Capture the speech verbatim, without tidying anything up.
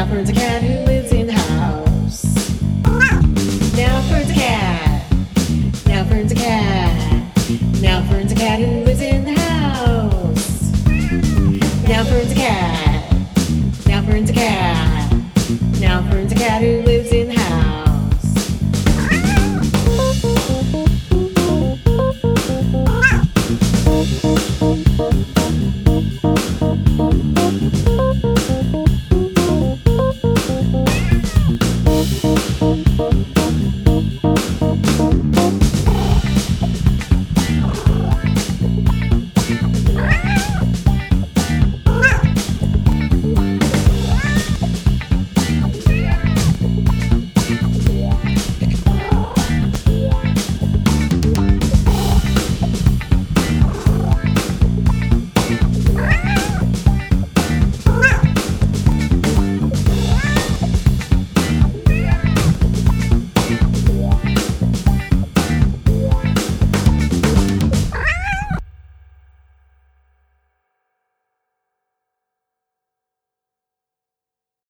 Now Fern's a cat who lives in the house. Now Fern's a cat. Now Fern's a cat. Now Fern's a cat who lives in the house. Now Fern's a cat. Now Fern's a cat. Now Fern's a cat who lives in the house. Ah!